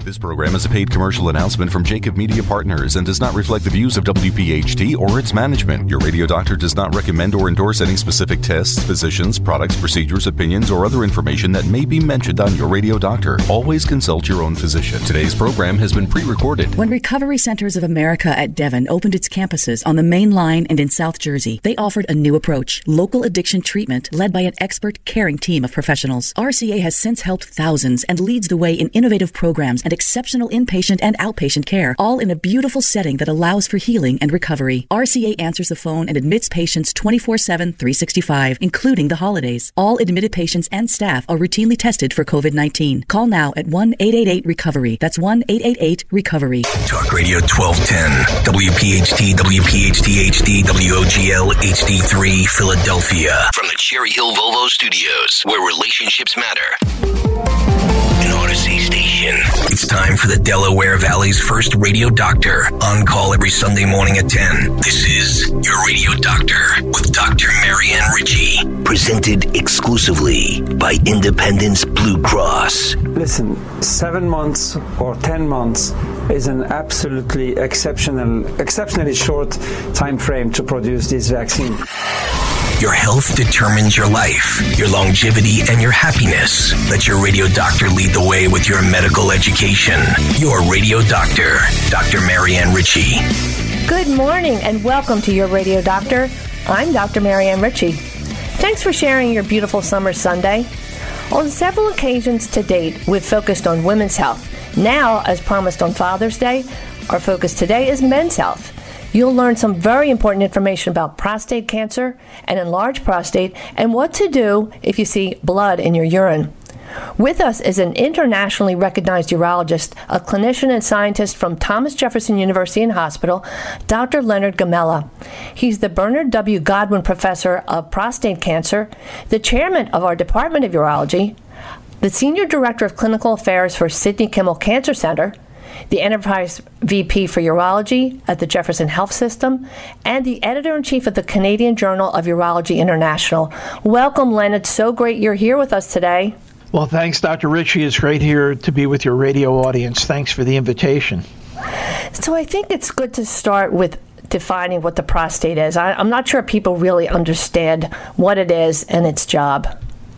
This program is a paid commercial announcement from Jacob Media Partners and does not reflect the views of WPHT or its management. Your radio doctor does not recommend or endorse any specific tests, physicians, products, procedures, opinions, or other information that may be mentioned on your radio doctor. Always consult your own physician. Today's program has been pre-recorded. When Recovery Centers of America at Devon opened its campuses on the Main Line and in South Jersey, they offered a new approach, local addiction treatment led by an expert, caring team of professionals. RCA has since helped thousands and leads the way in innovative programs and exceptional inpatient and outpatient care, all in a beautiful setting that allows for healing and recovery. RCA answers the phone and admits patients 24/7, 365, including the holidays. All admitted patients and staff are routinely tested for COVID-19. Call now at 1-888-RECOVERY. That's 1-888-RECOVERY. Talk Radio 1210, WPHT, WPHT HD, WOGL HD3, Philadelphia. From the Cherry Hill Volvo Studios, where relationships matter. An Odyssey station. It's time for the Delaware Valley's first radio doctor. On call every Sunday morning at 10. This is Your Radio Doctor with Dr. Marianne Ritchie. Presented exclusively by Independence Blue Cross. Listen, 7 months or 10 months is an absolutely exceptionally short time frame to produce this vaccine. Your health determines your life, your longevity, and your happiness. Let your radio doctor lead the way with your medical education. Your Radio Doctor, Dr. Marianne Ritchie. Good morning and welcome to Your Radio Doctor. I'm Dr. Marianne Ritchie. Thanks for sharing your beautiful summer Sunday. On several occasions to date, we've focused on women's health. Now, as promised on Father's Day, our focus today is men's health. You'll learn some very important information about prostate cancer and enlarged prostate and what to do if you see blood in your urine. With us is an internationally recognized urologist, a clinician and scientist from Thomas Jefferson University and Hospital, Dr. Leonard Gamella. He's the Bernard W. Godwin Professor of Prostate Cancer, the chairman of our Department of Urology, the Senior Director of Clinical Affairs for Sidney Kimmel Cancer Center, the Enterprise VP for Urology at the Jefferson Health System, and the Editor-in-Chief of the Canadian Journal of Urology International. Welcome, Leonard. So great you're here with us today. Well, thanks, Dr. Ritchie. It's great here to be with your radio audience. Thanks for the invitation. So I think it's good to start with defining what the prostate is. I'm not sure people really understand what it is and its job.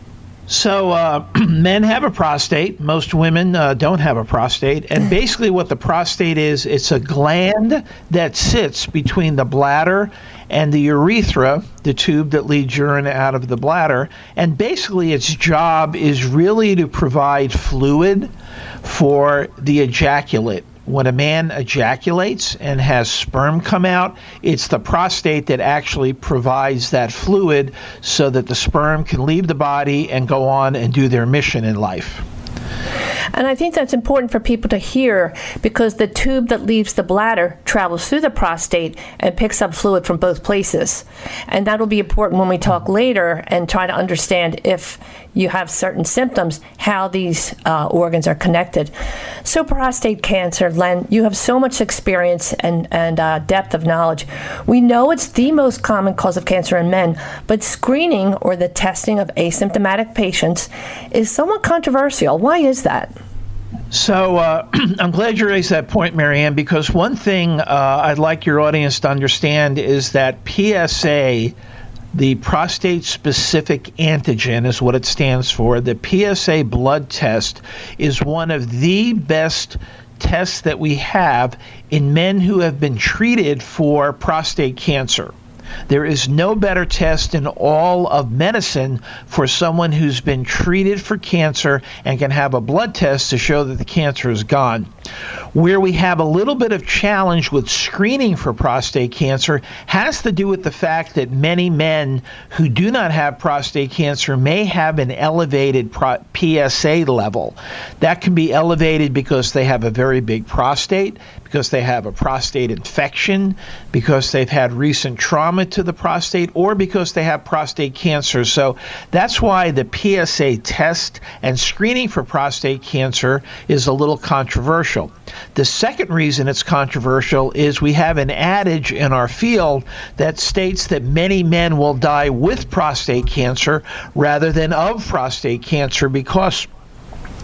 So men have a prostate. Most women don't have a prostate. And basically what the prostate is, it's a gland that sits between the bladder and the urethra, the tube that leads urine out of the bladder. And basically its job is really to provide fluid for the ejaculate. When a man ejaculates and has sperm come out, it's the prostate that actually provides that fluid so that the sperm can leave the body and go on and do their mission in life. And I think that's important for people to hear because the tube that leaves the bladder travels through the prostate and picks up fluid from both places. And that'll be important when we talk later and try to understand if you have certain symptoms, how these organs are connected. So prostate cancer, Len, you have so much experience and depth of knowledge. We know it's the most common cause of cancer in men, but screening or the testing of asymptomatic patients is somewhat controversial. Why is that? So I'm glad you raised that point, Marianne, because one thing I'd like your audience to understand is that PSA, the prostate-specific antigen is what it stands for. The PSA blood test is one of the best tests that we have in men who have been treated for prostate cancer. There is no better test in all of medicine for someone who's been treated for cancer and can have a blood test to show that the cancer is gone. Where we have a little bit of challenge with screening for prostate cancer has to do with the fact that many men who do not have prostate cancer may have an elevated PSA level. That can be elevated because they have a very big prostate, because they have a prostate infection, because they've had recent trauma to the prostate, or because they have prostate cancer. So that's why the PSA test and screening for prostate cancer is a little controversial. The second reason it's controversial is we have an adage in our field that states that many men will die with prostate cancer rather than of prostate cancer because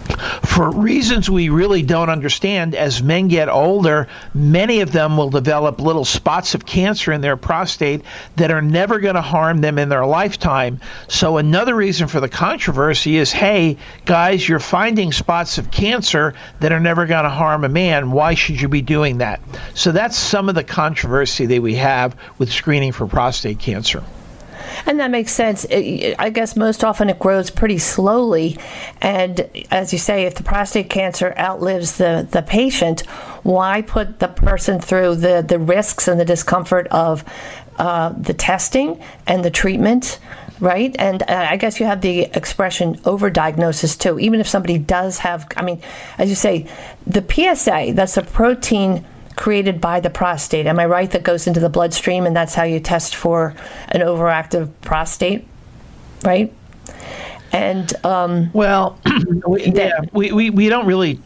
For reasons we really don't understand, as men get older, many of them will develop little spots of cancer in their prostate that are never going to harm them in their lifetime. So another reason for the controversy is, hey, guys, you're finding spots of cancer that are never going to harm a man. Why should you be doing that? So that's some of the controversy that we have with screening for prostate cancer. And that makes sense. I guess most often it grows pretty slowly. And as you say, if the prostate cancer outlives the patient, why put the person through the risks and the discomfort of the testing and the treatment, right? And I guess you have the expression overdiagnosis too. Even if somebody does have, I mean, as you say, the PSA, that's a protein created by the prostate. Am I right? That goes into the bloodstream, and that's how you test for an overactive prostate, right? And well, we don't really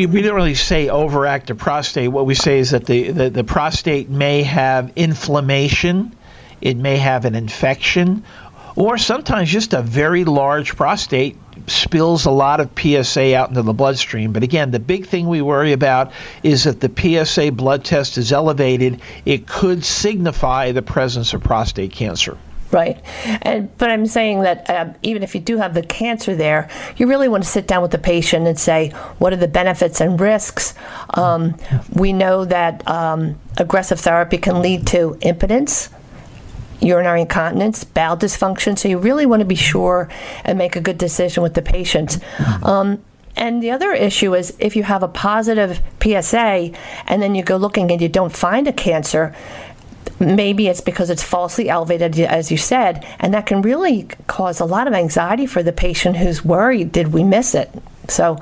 say overactive prostate. What we say is that the prostate may have inflammation, it may have an infection, or sometimes just a very large prostate spills a lot of PSA out into the bloodstream. But again, the big thing we worry about is that the PSA blood test is elevated. It could signify the presence of prostate cancer. Right. But I'm saying that even if you do have the cancer there, you really want to sit down with the patient and say, what are the benefits and risks? We know that aggressive therapy can lead to impotence, urinary incontinence, bowel dysfunction. So you really want to be sure and make a good decision with the patient. And the other issue is if you have a positive PSA and then you go looking and you don't find a cancer, maybe it's because it's falsely elevated, as you said, and that can really cause a lot of anxiety for the patient who's worried, did we miss it? So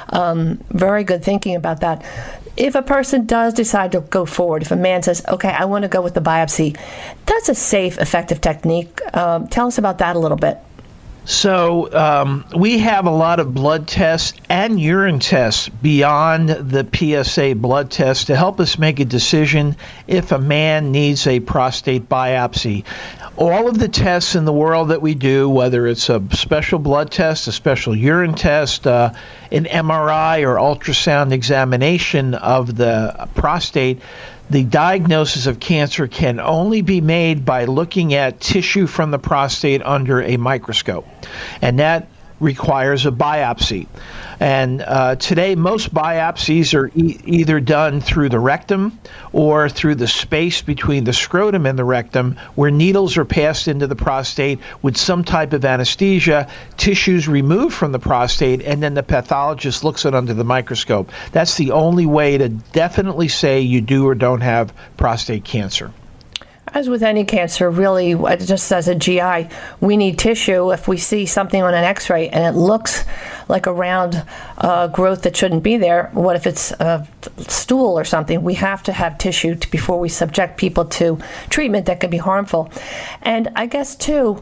very good thinking about that. If a person does decide to go forward, if a man says, okay, I want to go with the biopsy, that's a safe, effective technique. Tell us about that a little bit. So we have a lot of blood tests and urine tests beyond the PSA blood test to help us make a decision if a man needs a prostate biopsy. All of the tests in the world that we do, whether it's a special blood test, a special urine test, an MRI or ultrasound examination of the prostate, the diagnosis of cancer can only be made by looking at tissue from the prostate under a microscope, and that requires a biopsy. And today, most biopsies are either done through the rectum or through the space between the scrotum and the rectum, where needles are passed into the prostate with some type of anesthesia, tissues removed from the prostate, and then the pathologist looks at it under the microscope. That's the only way to definitely say you do or don't have prostate cancer. As with any cancer, really, just as a GI, we need tissue. If we see something on an X-ray and it looks like a round growth that shouldn't be there, what if it's a stool or something? We have to have tissue before we subject people to treatment that can be harmful. And I guess, too,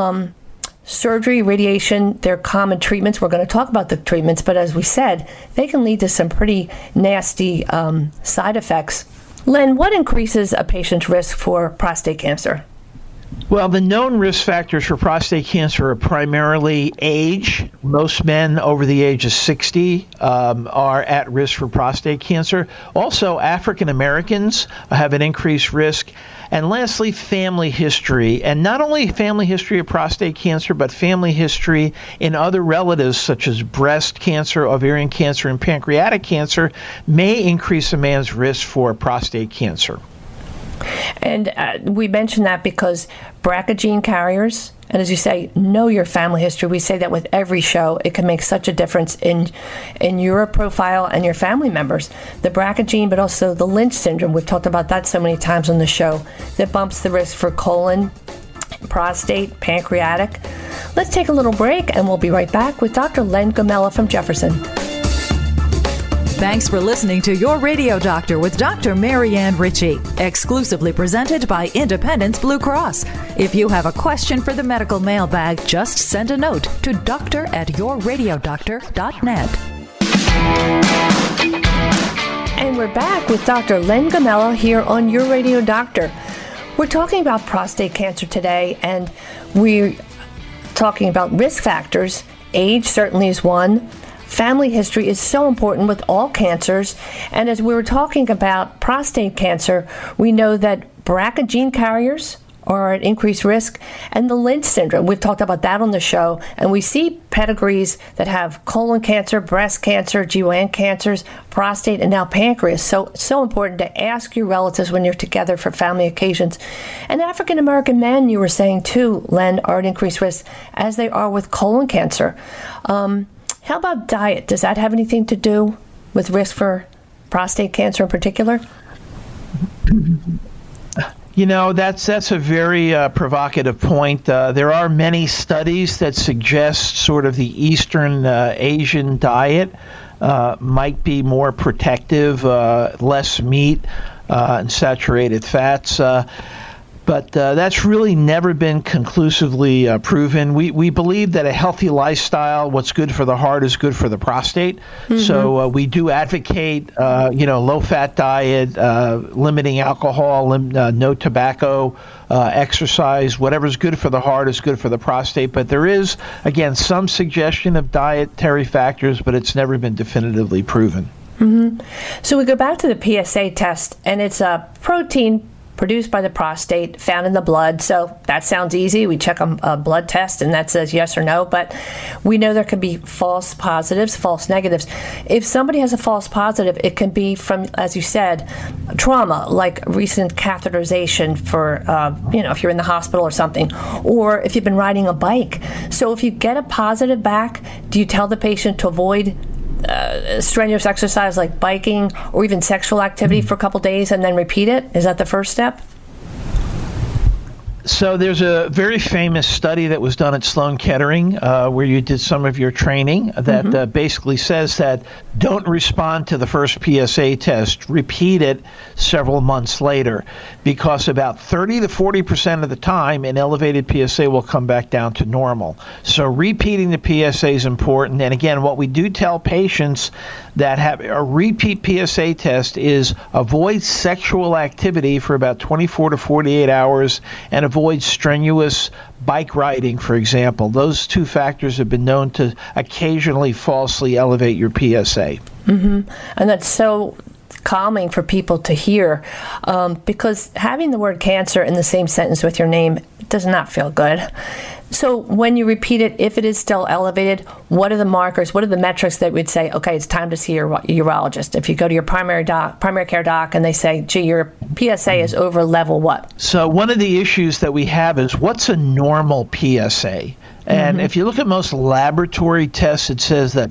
surgery, radiation, they're common treatments. We're going to talk about the treatments, but as we said, they can lead to some pretty nasty side effects. Len, what increases a patient's risk for prostate cancer? Well, the known risk factors for prostate cancer are primarily age. Most men over the age of 60 are at risk for prostate cancer. Also, African Americans have an increased risk. And lastly, family history. And not only family history of prostate cancer, but family history in other relatives such as breast cancer, ovarian cancer, and pancreatic cancer may increase a man's risk for prostate cancer. And we mention that because BRCA gene carriers, and as you say, know your family history. We say that with every show. It can make such a difference in your profile and your family members. The BRCA gene, but also the Lynch syndrome. We've talked about that so many times on the show. That bumps the risk for colon, prostate, pancreatic. Let's take a little break, and we'll be right back with Dr. Len Gomella from Jefferson. Thanks for listening to Your Radio Doctor with Dr. Marianne Ritchie, exclusively presented by Independence Blue Cross. If you have a question for the medical mailbag, just send a note to doctor@yourradiodoctor.net. And we're back with Dr. Len Gomella here on Your Radio Doctor. We're talking about prostate cancer today, and we're talking about risk factors. Age certainly is one. family history is so important with all cancers. And as we were talking about prostate cancer, we know that BRCA gene carriers are at increased risk, and the Lynch syndrome. We've talked about that on the show, and we see pedigrees that have colon cancer, breast cancer, GYN cancers, prostate, and now pancreas. So important to ask your relatives when you're together for family occasions. And African American men, you were saying too, Len, are at increased risk as they are with colon cancer. How about diet? Does that have anything to do with risk for prostate cancer in particular? You know, that's a very provocative point. There are many studies that suggest sort of the Eastern Asian diet might be more protective, less meat and saturated fats. But that's really never been conclusively proven. We believe that a healthy lifestyle, what's good for the heart is good for the prostate. Mm-hmm. So we do advocate, low-fat diet, limiting alcohol, no tobacco, exercise. Whatever's good for the heart is good for the prostate. But there is, again, some suggestion of dietary factors, but it's never been definitively proven. Mm-hmm. So we go back to the PSA test, and it's a protein produced by the prostate, found in the blood. So that sounds easy. We check a blood test and that says yes or no, but we know there can be false positives, false negatives. If somebody has a false positive, it can be from, as you said, trauma, like recent catheterization for, if you're in the hospital or something, or if you've been riding a bike. So if you get a positive back, do you tell the patient to avoid strenuous exercise like biking or even sexual activity for a couple days and then repeat it? Is that the first step? So there's a very famous study that was done at Sloan Kettering where you did some of your training that basically says that don't respond to the first PSA test, repeat it several months later, because about 30 to 40% of the time an elevated PSA will come back down to normal. So repeating the PSA is important. And again, what we do tell patients that have a repeat PSA test is avoid sexual activity for about 24 to 48 hours and avoid strenuous bike riding, for example. Those two factors have been known to occasionally falsely elevate your PSA. Mm-hmm. And that's so calming for people to hear because having the word cancer in the same sentence with your name does not feel good. So when you repeat it, if it is still elevated, what are the markers? What are the metrics that would say, okay, it's time to see your urologist? If you go to your primary care doc, and they say, gee, your PSA is over level what? So one of the issues that we have is what's a normal PSA? And if you look at most laboratory tests, it says that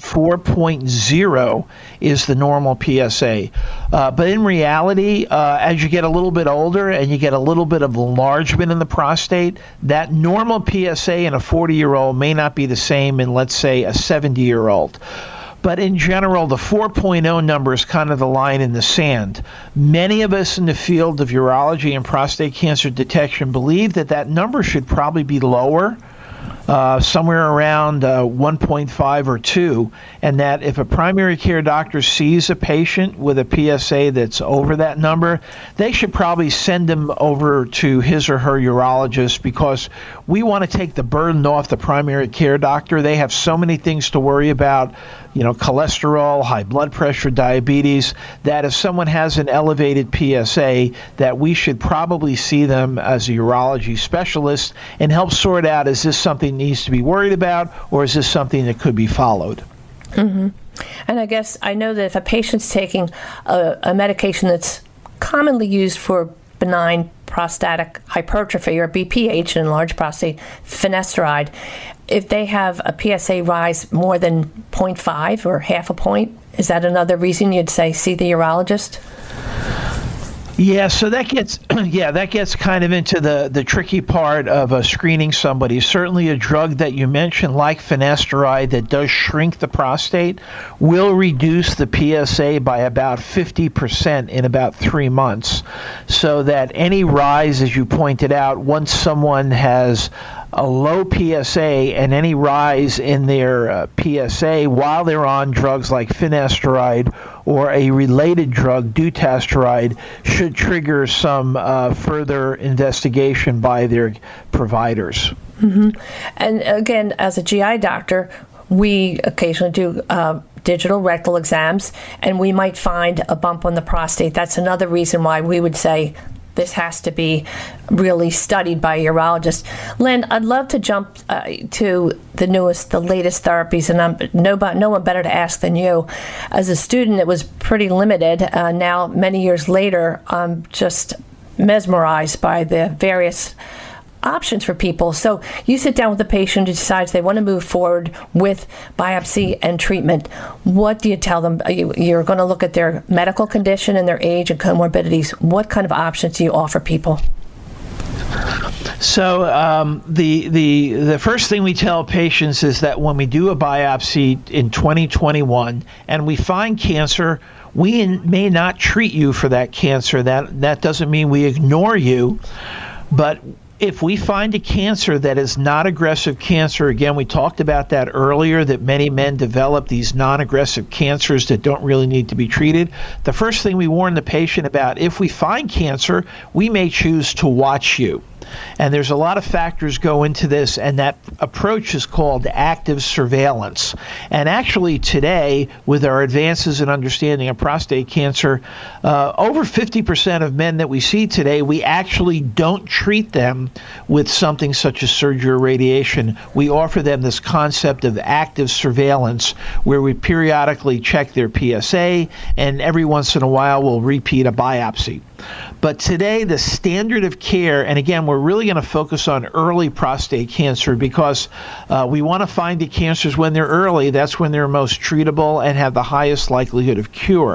4.0 is the normal PSA. But in reality, as you get a little bit older and you get a little bit of enlargement in the prostate, that normal PSA in a 40-year-old may not be the same in, let's say, a 70-year-old. But in general, the 4.0 number is kind of the line in the sand. Many of us in the field of urology and prostate cancer detection believe that that number should probably be lower, somewhere around 1.5 or 2, and that if a primary care doctor sees a patient with a PSA that's over that number, they should probably send them over to his or her urologist, because we want to take the burden off the primary care doctor. They have so many things to worry about, cholesterol, high blood pressure, diabetes, that if someone has an elevated PSA, that we should probably see them as a urology specialist and help sort out, is this something that needs to be worried about, or is this something that could be followed? Mm-hmm. And I guess I know that if a patient's taking a medication that's commonly used for benign prostatic hypertrophy, or BPH, enlarged prostate, finasteride, if they have a PSA rise more than 0.5 or half a point, is that another reason you'd say see the urologist? Yeah, so that gets kind of into the tricky part of screening somebody. Certainly a drug that you mentioned, like finasteride, that does shrink the prostate, will reduce the PSA by about 50% in about 3 months. So that any rise, as you pointed out, once someone has a low PSA and any rise in their PSA while they're on drugs like finasteride or a related drug, dutasteride, should trigger some further investigation by their providers. Mm-hmm. And again, as a GI doctor, we occasionally do digital rectal exams, and we might find a bump on the prostate. That's another reason why we would say this has to be really studied by a urologist. Len, I'd love to jump to the latest therapies, and no one better to ask than you. As a student, it was pretty limited. Now, many years later, I'm just mesmerized by the various options for people. So you sit down with the patient who decides they want to move forward with biopsy and treatment. What do you tell them? You're going to look at their medical condition and their age and comorbidities. What kind of options do you offer people? So the first thing we tell patients is that when we do a biopsy in 2021 and we find cancer, we may not treat you for that cancer. That doesn't mean we ignore you, but if we find a cancer that is not aggressive cancer, again, we talked about that earlier, that many men develop these non-aggressive cancers that don't really need to be treated. The first thing we warn the patient about, if we find cancer, we may choose to watch you. And there's a lot of factors go into this, and that approach is called active surveillance. And actually today, with our advances in understanding of prostate cancer, over 50% of men that we see today, we actually don't treat them with something such as surgery or radiation. We offer them this concept of active surveillance, where we periodically check their PSA, and every once in a while we'll repeat a biopsy. But today, the standard of care, and again, we're really going to focus on early prostate cancer because we want to find the cancers when they're early. That's when they're most treatable and have the highest likelihood of cure.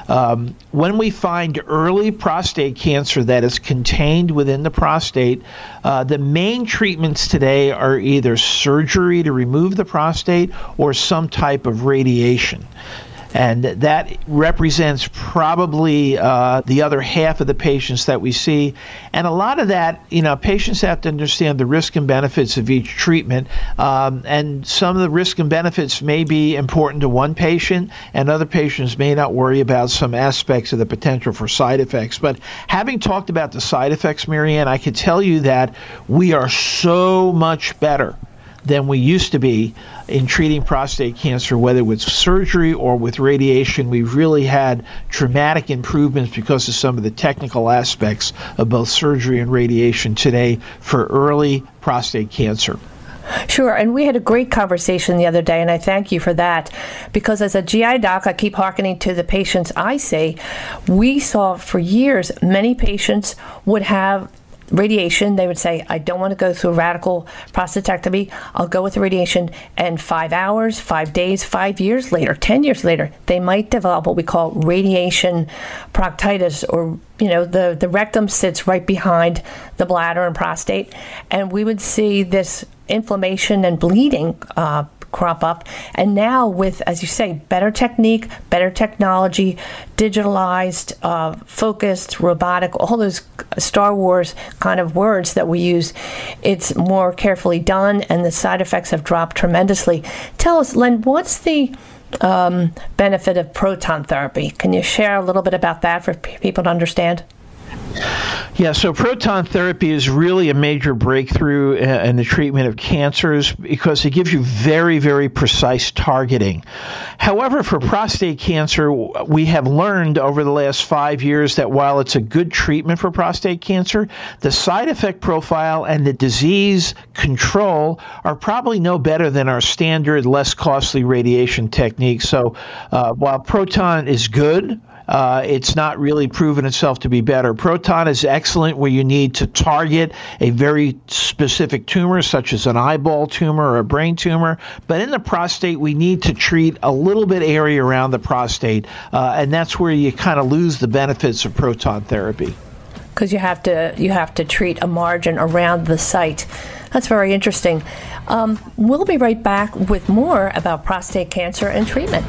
When we find early prostate cancer that is contained within the prostate, the main treatments today are either surgery to remove the prostate or some type of radiation. And that represents probably the other half of the patients that we see. And a lot of that, patients have to understand the risk and benefits of each treatment. And some of the risk and benefits may be important to one patient, and other patients may not worry about some aspects of the potential for side effects. But having talked about the side effects, Marianne, I can tell you that we are so much better than we used to be in treating prostate cancer, whether with surgery or with radiation. We've really had dramatic improvements because of some of the technical aspects of both surgery and radiation today for early prostate cancer. Sure, and we had a great conversation the other day, and I thank you for that, because as a GI doc, I keep hearkening to the patients I see. We saw for years many patients would have radiation. They would say, I don't want to go through a radical prostatectomy. I'll go with the radiation. And 5 hours, 5 days, 5 years later, 10 years later, they might develop what we call radiation proctitis, or the rectum sits right behind the bladder and prostate. And we would see this inflammation and bleeding crop up. And now with, as you say, better technique, better technology, digitalized, focused, robotic, all those Star Wars kind of words that we use, it's more carefully done, and the side effects have dropped tremendously. Tell us, Len, what's the benefit of proton therapy? Can you share a little bit about that for people to understand? Yeah, so proton therapy is really a major breakthrough in the treatment of cancers because it gives you very, very precise targeting. However, for prostate cancer, we have learned over the last 5 years that while it's a good treatment for prostate cancer, the side effect profile and the disease control are probably no better than our standard, less costly radiation techniques. So while proton is good, it's not really proven itself to be better. Proton is excellent where you need to target a very specific tumor, such as an eyeball tumor or a brain tumor. But in the prostate, we need to treat a little bit area around the prostate, and that's where you kind of lose the benefits of proton therapy. Because you have to treat a margin around the site. That's very interesting. We'll be right back with more about prostate cancer and treatment.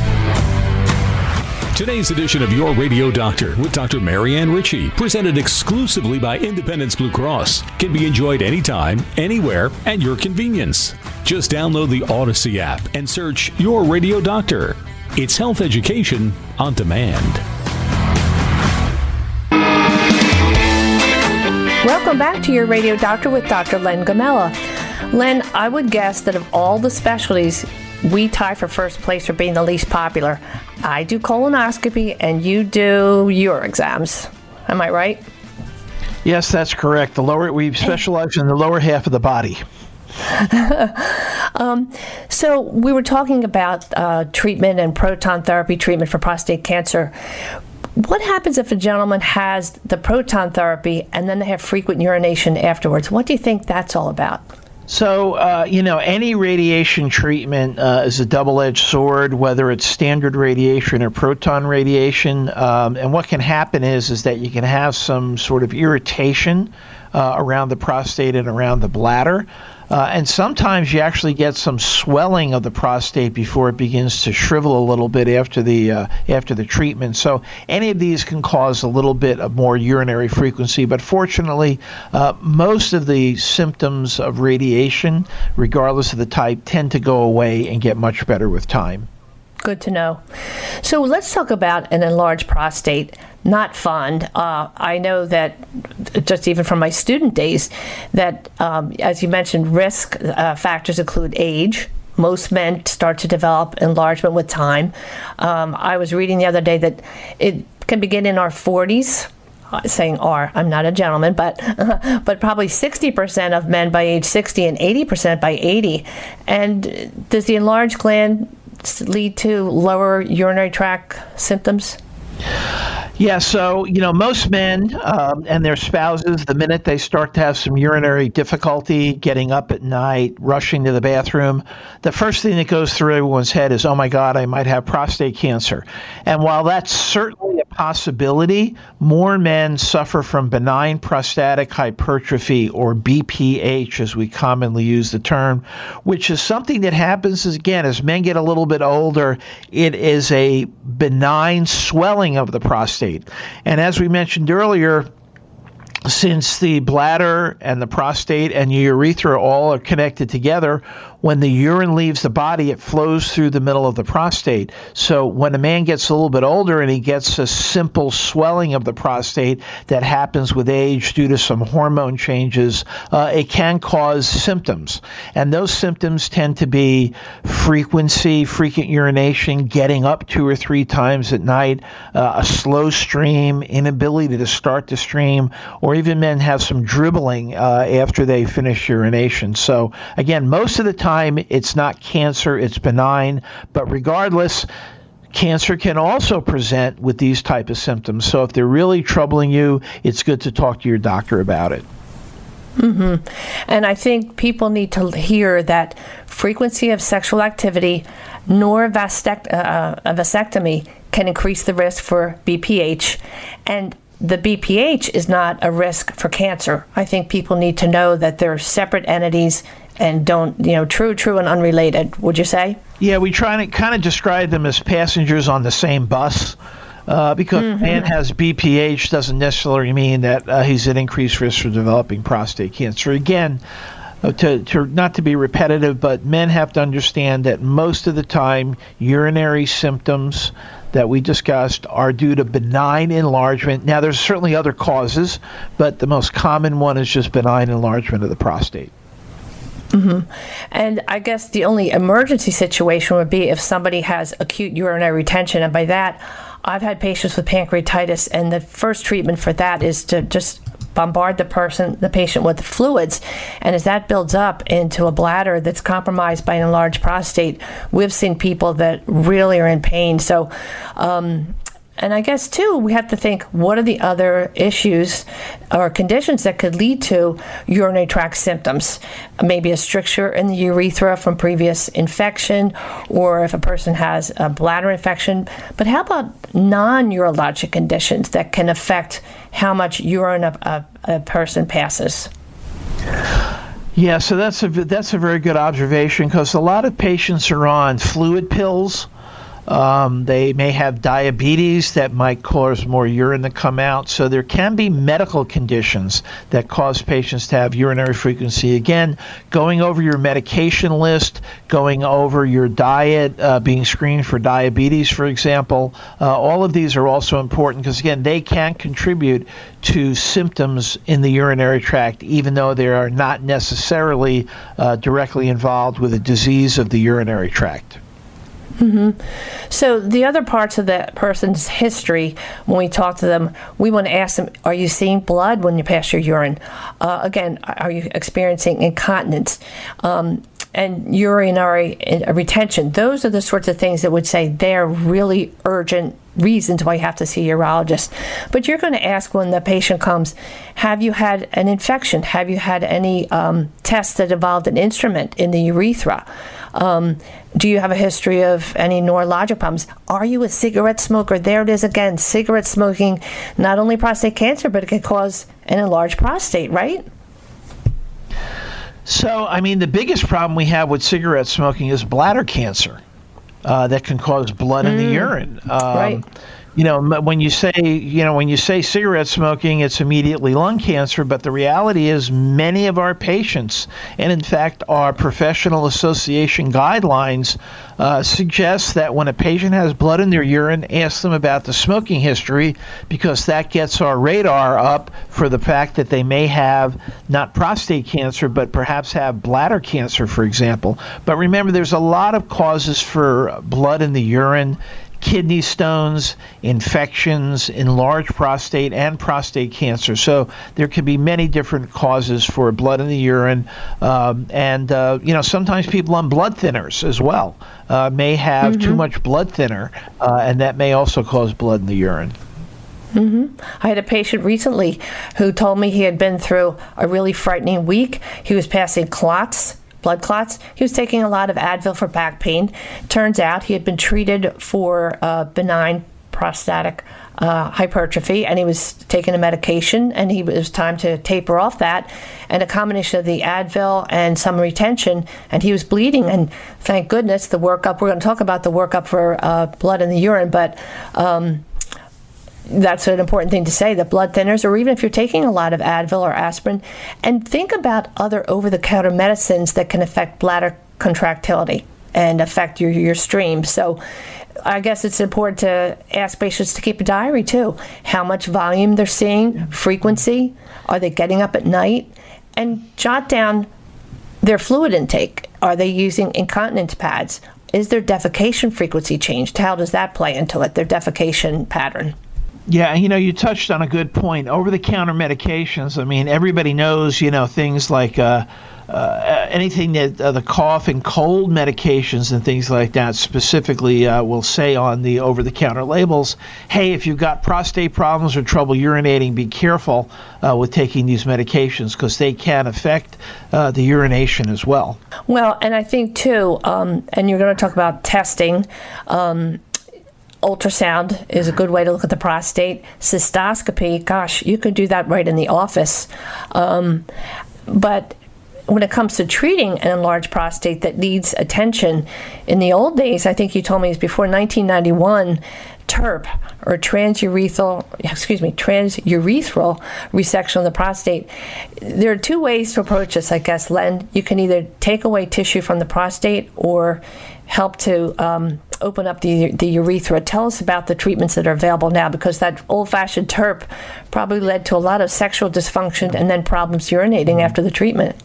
Today's edition of Your Radio Doctor with Dr. Marianne Ritchie, presented exclusively by Independence Blue Cross, can be enjoyed anytime, anywhere, at your convenience. Just download the Odyssey app and search Your Radio Doctor. It's health education on demand. Welcome back to Your Radio Doctor with Dr. Len Gamella. Len, I would guess that of all the specialties, we tie for first place for being the least popular. I do colonoscopy and you do your exams. Am I right? Yes, that's correct. We specialize in the lower half of the body. So we were talking about treatment and proton therapy treatment for prostate cancer. What happens if a gentleman has the proton therapy and then they have frequent urination afterwards? What do you think that's all about? So, any radiation treatment is a double-edged sword, whether it's standard radiation or proton radiation. And what can happen is that you can have some sort of irritation around the prostate and around the bladder. And sometimes you actually get some swelling of the prostate before it begins to shrivel a little bit after the treatment. So any of these can cause a little bit of more urinary frequency. But fortunately, most of the symptoms of radiation, regardless of the type, tend to go away and get much better with time. Good to know. So let's talk about an enlarged prostate. Not fun. I know that just even from my student days that, as you mentioned, risk factors include age. Most men start to develop enlargement with time. I was reading the other day that it can begin in our 40s. Saying I'm not a gentleman, but probably 60% of men by age 60 and 80% by 80. And does the enlarged gland lead to lower urinary tract symptoms? Yeah, so, most men and their spouses, the minute they start to have some urinary difficulty, getting up at night, rushing to the bathroom, the first thing that goes through everyone's head is, oh my God, I might have prostate cancer. And while that's certainly a possibility, more men suffer from benign prostatic hypertrophy, or BPH, as we commonly use the term, which is something that happens, as men get a little bit older. It is a benign swelling of the prostate. And as we mentioned earlier, since the bladder and the prostate and the urethra all are connected together, when the urine leaves the body, it flows through the middle of the prostate. So when a man gets a little bit older and he gets a simple swelling of the prostate that happens with age due to some hormone changes, it can cause symptoms. And those symptoms tend to be frequent urination, getting up 2 or 3 times at night, a slow stream, inability to start the stream, or even men have some dribbling after they finish urination. So again, most of the time it's not cancer, it's benign, but regardless, cancer can also present with these type of symptoms. So if they're really troubling you, it's good to talk to your doctor about it. Mm-hmm. And I think people need to hear that frequency of sexual activity nor a vasectomy can increase the risk for BPH. And the BPH is not a risk for cancer. I think people need to know that they're separate entities and don't, true and unrelated, would you say? Yeah, we try to kind of describe them as passengers on the same bus. Because a man has BPH doesn't necessarily mean that he's at increased risk for developing prostate cancer. Again, to not to be repetitive, but men have to understand that most of the time urinary symptoms that we discussed are due to benign enlargement. Now, there's certainly other causes, but the most common one is just benign enlargement of the prostate. Mm-hmm. And I guess the only emergency situation would be if somebody has acute urinary retention. And by that, I've had patients with pancreatitis, and the first treatment for that is to just bombard the patient with fluids. And as that builds up into a bladder that's compromised by an enlarged prostate, we've seen people that really are in pain. So, and I guess, too, we have to think, what are the other issues or conditions that could lead to urinary tract symptoms? Maybe a stricture in the urethra from previous infection, or if a person has a bladder infection. But how about non-urologic conditions that can affect how much urine a person passes? Yeah, so that's a very good observation, because a lot of patients are on fluid pills. They may have diabetes that might cause more urine to come out. So there can be medical conditions that cause patients to have urinary frequency. Again, going over your medication list, going over your diet, being screened for diabetes, for example, all of these are also important because, again, they can contribute to symptoms in the urinary tract, even though they are not necessarily directly involved with a disease of the urinary tract. Mm-hmm. So the other parts of that person's history, when we talk to them, we want to ask them, are you seeing blood when you pass your urine? Again, are you experiencing incontinence? And urinary retention. Those are the sorts of things that would say they're really urgent reasons why you have to see a urologist. But you're going to ask when the patient comes, have you had an infection? Have you had any tests that involved an instrument in the urethra? Do you have a history of any neurologic problems? Are you a cigarette smoker? There it is again. Cigarette smoking, not only prostate cancer, but it can cause an enlarged prostate, right? So, I mean, the biggest problem we have with cigarette smoking is bladder cancer that can cause blood in the urine. Right. When you say cigarette smoking, it's immediately lung cancer, but the reality is many of our patients, and in fact our professional association guidelines suggest that when a patient has blood in their urine, ask them about the smoking history, because that gets our radar up for the fact that they may have not prostate cancer, but perhaps have bladder cancer, for example. But remember, there's a lot of causes for blood in the urine: kidney stones, infections, enlarged prostate, and prostate cancer. So there can be many different causes for blood in the urine. Sometimes people on blood thinners as well may have too much blood thinner, and that may also cause blood in the urine. Mm-hmm. I had a patient recently who told me he had been through a really frightening week. He was passing blood clots. He was taking a lot of Advil for back pain. Turns out he had been treated for benign prostatic hypertrophy, and he was taking a medication, and it was time to taper off that, and a combination of the Advil and some retention, and he was bleeding. And thank goodness the workup, we're going to talk about the workup for blood in the urine, but that's an important thing to say, that blood thinners, or even if you're taking a lot of Advil or aspirin, and think about other over-the-counter medicines that can affect bladder contractility and affect your stream. So I guess it's important to ask patients to keep a diary too. How much volume they're seeing, frequency, are they getting up at night, and jot down their fluid intake. Are they using incontinence pads? Is their defecation frequency changed? How does that play into it, their defecation pattern? Yeah, you touched on a good point. Over-the-counter medications, I mean, everybody knows, things like anything that the cough and cold medications and things like that specifically will say on the over-the-counter labels, hey, if you've got prostate problems or trouble urinating, be careful with taking these medications, because they can affect the urination as well. Well, and I think, too, and you're going to talk about testing, ultrasound is a good way to look at the prostate. Cystoscopy, gosh, you can do that right in the office. But when it comes to treating an enlarged prostate that needs attention, in the old days, I think you told me it was before 1991, TURP, or transurethral resection of the prostate. There are two ways to approach this, I guess, Len. You can either take away tissue from the prostate or help to open up the urethra. Tell us about the treatments that are available now, because that old-fashioned TURP probably led to a lot of sexual dysfunction and then problems urinating after the treatment.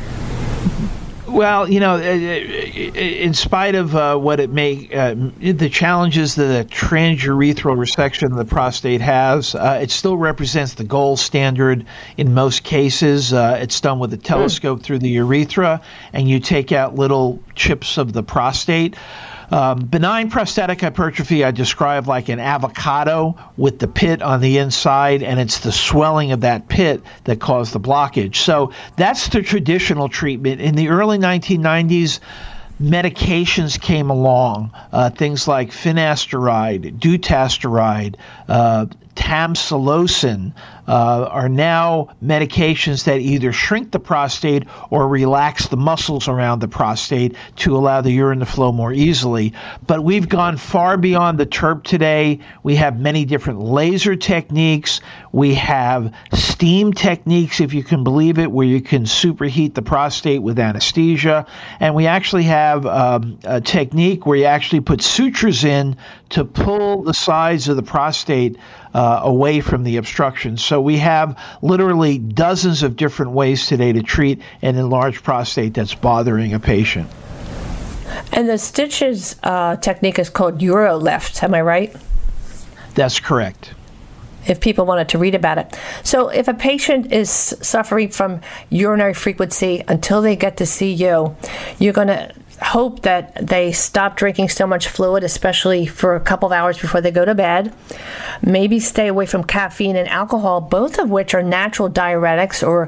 Well, in spite of what it may, the challenges that a transurethral resection of the prostate has, it still represents the gold standard in most cases. It's done with a telescope through the urethra, and you take out little chips of the prostate. Benign prostatic hypertrophy I describe like an avocado with the pit on the inside, and it's the swelling of that pit that caused the blockage. So that's the traditional treatment. In the early 1990s, medications came along, things like finasteride, dutasteride, tamsulosin are now medications that either shrink the prostate or relax the muscles around the prostate to allow the urine to flow more easily. But we've gone far beyond the TURP today. We have many different laser techniques. We have steam techniques, if you can believe it, where you can superheat the prostate with anesthesia. And we actually have a technique where you actually put sutures in to pull the sides of the prostate away from the obstruction. So we have literally dozens of different ways today to treat an enlarged prostate that's bothering a patient. And the stitches technique is called UroLift, am I right? That's correct. If people wanted to read about it. So if a patient is suffering from urinary frequency until they get to see you, you're going to hope that they stop drinking so much fluid, especially for a couple of hours before they go to bed. Maybe stay away from caffeine and alcohol, both of which are natural diuretics or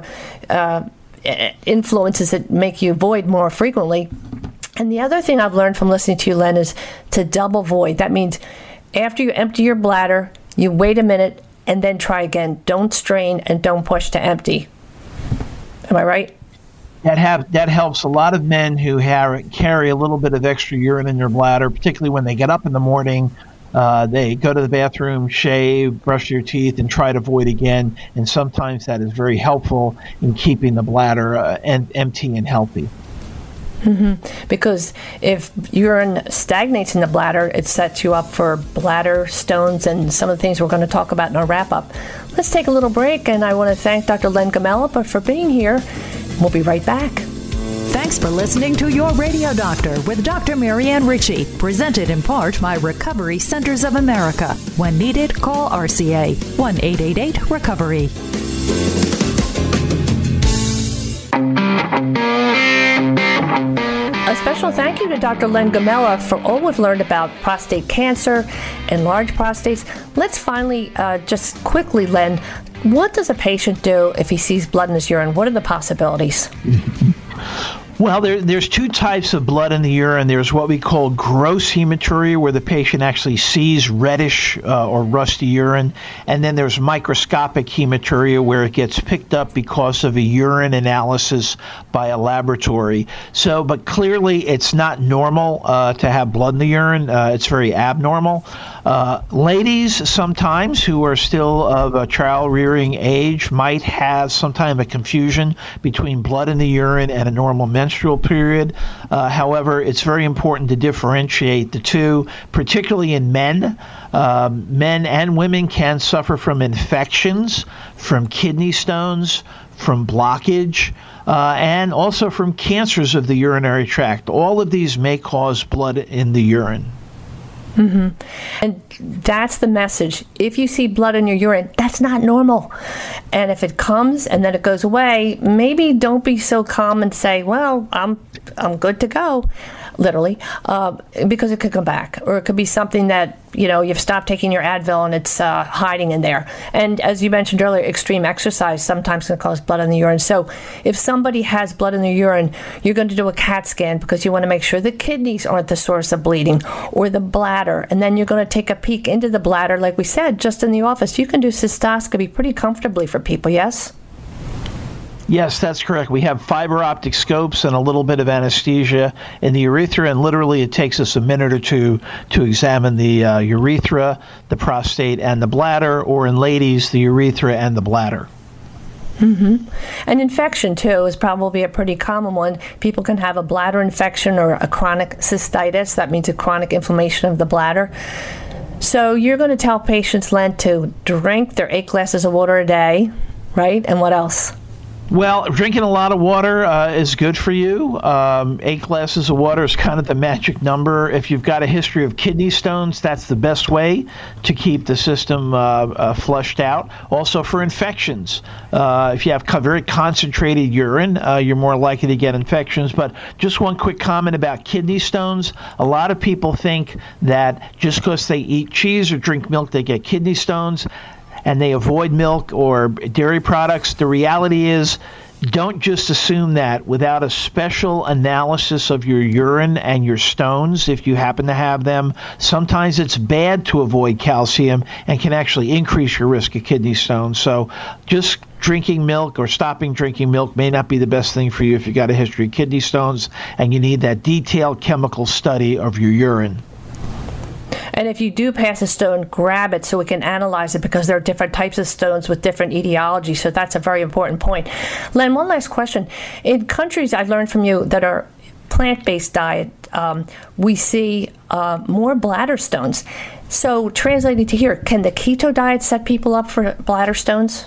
influences that make you void more frequently. And the other thing I've learned from listening to you, Len, is to double void. That means after you empty your bladder, you wait a minute and then try again. Don't strain and don't push to empty. Am I right? That helps a lot of men who carry a little bit of extra urine in their bladder, particularly when they get up in the morning. They go to the bathroom, shave, brush their teeth, and try to void again. And sometimes that is very helpful in keeping the bladder empty and healthy. Mm-hmm. Because if urine stagnates in the bladder, it sets you up for bladder stones and some of the things we're going to talk about in our wrap-up. Let's take a little break, and I want to thank Dr. Len Gamella for being here. We'll be right back. Thanks for listening to Your Radio Doctor with Dr. Marianne Ritchie, presented in part by Recovery Centers of America. When needed, call RCA 1-888-RECOVERY. A special thank you to Dr. Len Gamella for all we've learned about prostate cancer and large prostates. Let's finally, just quickly, Len, what does a patient do if he sees blood in his urine? What are the possibilities? Well, there's two types of blood in the urine. There's what we call gross hematuria, where the patient actually sees reddish or rusty urine. And then there's microscopic hematuria, where it gets picked up because of a urine analysis by a laboratory. So, but clearly it's not normal to have blood in the urine. It's very abnormal. Ladies sometimes who are still of a child-rearing age might have some kind of a confusion between blood in the urine and a normal menstrual period. However, it's very important to differentiate the two, particularly in men. Men and women can suffer from infections, from kidney stones, from blockage, and also from cancers of the urinary tract. All of these may cause blood in the urine. Mm-hmm. And that's the message. If you see blood in your urine, that's not normal. And if it comes and then it goes away, maybe don't be so calm and say, well, I'm good to go, literally, because it could come back. Or it could be something that, you've stopped taking your Advil and it's hiding in there. And as you mentioned earlier, extreme exercise sometimes can cause blood in the urine. So if somebody has blood in their urine, you're going to do a CAT scan because you want to make sure the kidneys aren't the source of bleeding or the bladder. And then you're going to take a peek into the bladder. Like we said, just in the office, you can do cystoscopy pretty comfortably for people, yes? Yes, that's correct. We have fiber optic scopes and a little bit of anesthesia in the urethra, and literally it takes us a minute or two to examine the urethra, the prostate, and the bladder, or in ladies, the urethra and the bladder. Mm-hmm. And infection, too, is probably a pretty common one. People can have a bladder infection or a chronic cystitis. That means a chronic inflammation of the bladder. So you're going to tell patients, Len, to drink their 8 glasses of water a day, right? And what else? Well, drinking a lot of water is good for you. 8 glasses of water is kind of the magic number. If you've got a history of kidney stones, that's the best way to keep the system flushed out. Also for infections, if you have very concentrated urine, you're more likely to get infections. But just one quick comment about kidney stones. A lot of people think that just because they eat cheese or drink milk, they get kidney stones, and they avoid milk or dairy products. The reality is don't just assume that without a special analysis of your urine and your stones, if you happen to have them. Sometimes it's bad to avoid calcium and can actually increase your risk of kidney stones. So just drinking milk or stopping drinking milk may not be the best thing for you if you got a history of kidney stones and you need that detailed chemical study of your urine. And if you do pass a stone, grab it so we can analyze it, because there are different types of stones with different etiology. So that's a very important point. Len, one last question. In countries I've learned from you that are plant-based diet, we see more bladder stones. So translating to here, can the keto diet set people up for bladder stones?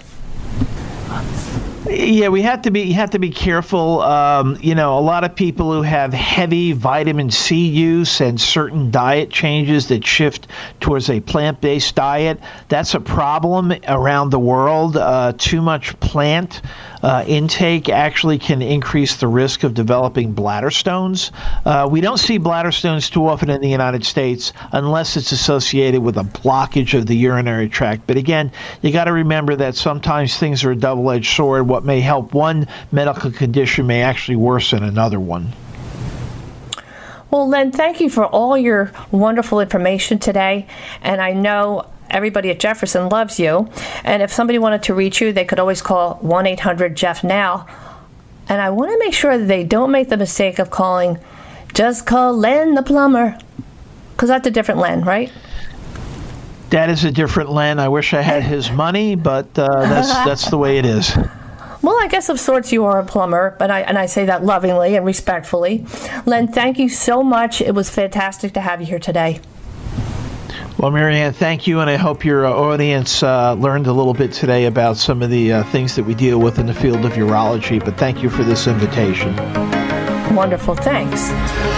Yeah, you have to be careful. A lot of people who have heavy vitamin C use and certain diet changes that shift towards a plant-based diet, that's a problem around the world. Too much plant intake actually can increase the risk of developing bladder stones. We don't see bladder stones too often in the United States unless it's associated with a blockage of the urinary tract. But again, you got to remember that sometimes things are a double-edged sword. What may help one medical condition may actually worsen another one. Well, Len, thank you for all your wonderful information today. And I know everybody at Jefferson loves you. And if somebody wanted to reach you, they could always call 1-800-JEFF-NOW. And I want to make sure that they don't make the mistake of calling, just call Len the plumber. Because that's a different Len, right? That is a different Len. I wish I had his money, but that's the way it is. Well, I guess of sorts you are a plumber, but I say that lovingly and respectfully. Len, thank you so much. It was fantastic to have you here today. Well, Marianne, thank you, and I hope your audience learned a little bit today about some of the things that we deal with in the field of urology, but thank you for this invitation. Wonderful, thanks.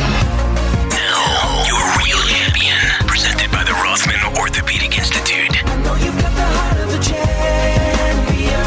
Now, your real champion, presented by the Rothman Orthopedic Institute. I know you've got the heart of a champion.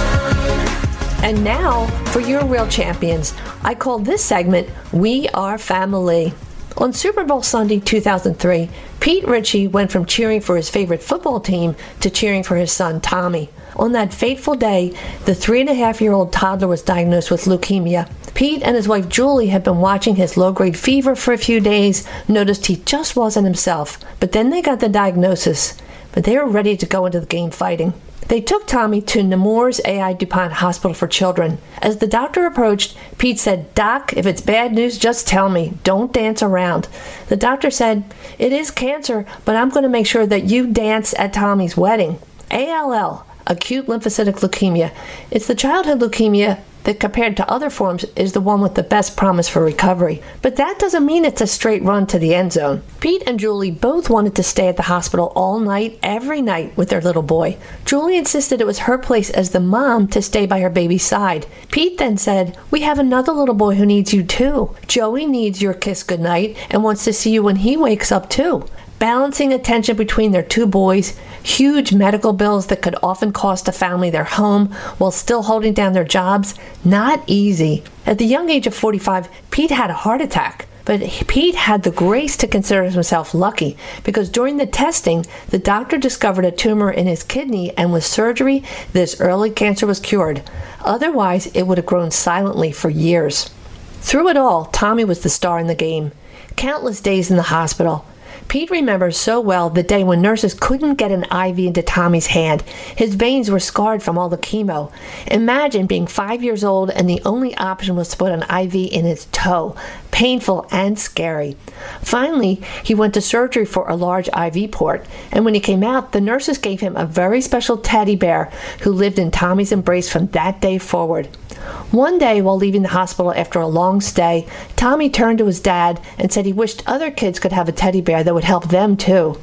And now, for your real champions, I call this segment, We Are Family. On Super Bowl Sunday 2003, Pete Ritchie went from cheering for his favorite football team to cheering for his son, Tommy. On that fateful day, the 3.5-year-old toddler was diagnosed with leukemia. Pete and his wife Julie had been watching his low-grade fever for a few days, noticed he just wasn't himself. But then they got the diagnosis, but they were ready to go into the game fighting. They took Tommy to Nemours AI DuPont Hospital for Children. As the doctor approached, Pete said, "Doc, if it's bad news, just tell me. Don't dance around." The doctor said, "It is cancer, but I'm going to make sure that you dance at Tommy's wedding." ALL, acute lymphocytic leukemia. It's the childhood leukemia that, compared to other forms, is the one with the best promise for recovery. But that doesn't mean it's a straight run to the end zone. Pete and Julie both wanted to stay at the hospital all night, every night, with their little boy. Julie insisted it was her place as the mom to stay by her baby's side. Pete then said, "We have another little boy who needs you too. Joey needs your kiss goodnight and wants to see you when he wakes up too." Balancing attention between their two boys, huge medical bills that could often cost a family their home while still holding down their jobs, not easy. At the young age of 45, Pete had a heart attack. But Pete had the grace to consider himself lucky, because during the testing, the doctor discovered a tumor in his kidney, and with surgery, this early cancer was cured. Otherwise, it would have grown silently for years. Through it all, Tommy was the star in the game. Countless days in the hospital. Pete remembers so well the day when nurses couldn't get an IV into Tommy's hand. His veins were scarred from all the chemo. Imagine being 5 years old and the only option was to put an IV in his toe. Painful and scary. Finally, he went to surgery for a large IV port, and when he came out, the nurses gave him a very special teddy bear who lived in Tommy's embrace from that day forward. One day, while leaving the hospital after a long stay, Tommy turned to his dad and said he wished other kids could have a teddy bear that would help them too.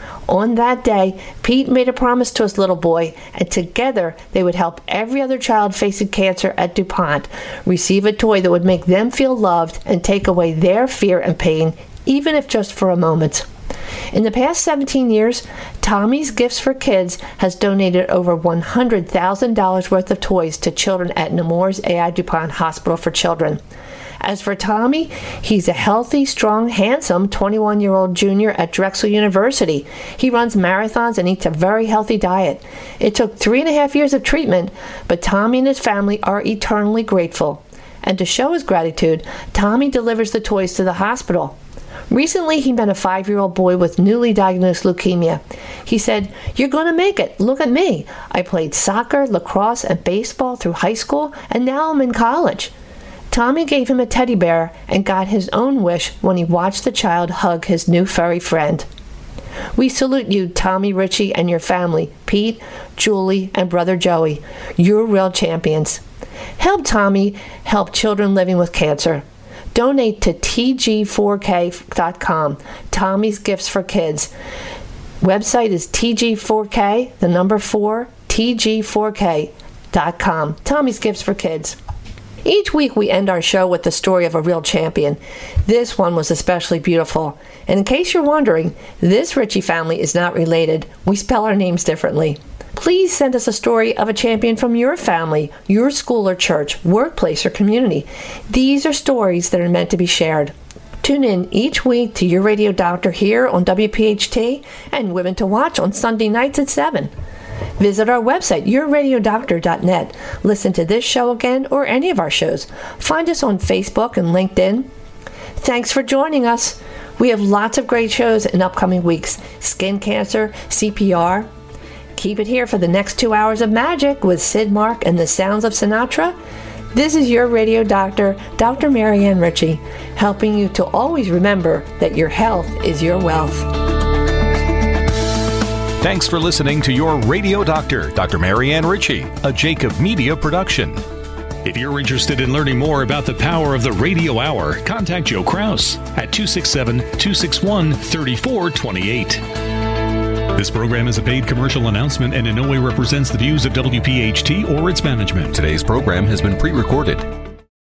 On that day, Pete made a promise to his little boy, and together they would help every other child facing cancer at DuPont receive a toy that would make them feel loved and take away their fear and pain, even if just for a moment. In the past 17 years, Tommy's Gifts for Kids has donated over $100,000 worth of toys to children at Nemours AI DuPont Hospital for Children. As for Tommy, he's a healthy, strong, handsome 21-year-old junior at Drexel University. He runs marathons and eats a very healthy diet. It took 3.5 years of treatment, but Tommy and his family are eternally grateful. And to show his gratitude, Tommy delivers the toys to the hospital. Recently, he met a 5-year-old boy with newly diagnosed leukemia. He said, "You're going to make it. Look at me. I played soccer, lacrosse, and baseball through high school, and now I'm in college." Tommy gave him a teddy bear and got his own wish when he watched the child hug his new furry friend. We salute you, Tommy Ritchie, and your family, Pete, Julie, and brother Joey. You're real champions. Help Tommy help children living with cancer. Donate to tg4k.com, Tommy's Gifts for Kids. Website is tg4k, the number 4, tg4k.com, Tommy's Gifts for Kids. Each week we end our show with the story of a real champion. This one was especially beautiful. And in case you're wondering, this Ritchie family is not related. We spell our names differently. Please send us a story of a champion from your family, your school or church, workplace or community. These are stories that are meant to be shared. Tune in each week to Your Radio Doctor here on WPHT and Women to Watch on Sunday nights at 7. Visit our website, yourradiodoctor.net. Listen to this show again or any of our shows. Find us on Facebook and LinkedIn. Thanks for joining us. We have lots of great shows in upcoming weeks. Skin cancer, CPR. Keep it here for the next 2 hours of magic with Sid Mark and the sounds of Sinatra. This is your radio doctor, Dr. Marianne Ritchie, helping you to always remember that your health is your wealth. Thanks for listening to Your Radio Doctor, Dr. Marianne Ritchie, a Jacob Media production. If you're interested in learning more about the power of the radio hour, contact Joe Kraus at 267-261-3428. This program is a paid commercial announcement and in no way represents the views of WPHT or its management. Today's program has been pre-recorded.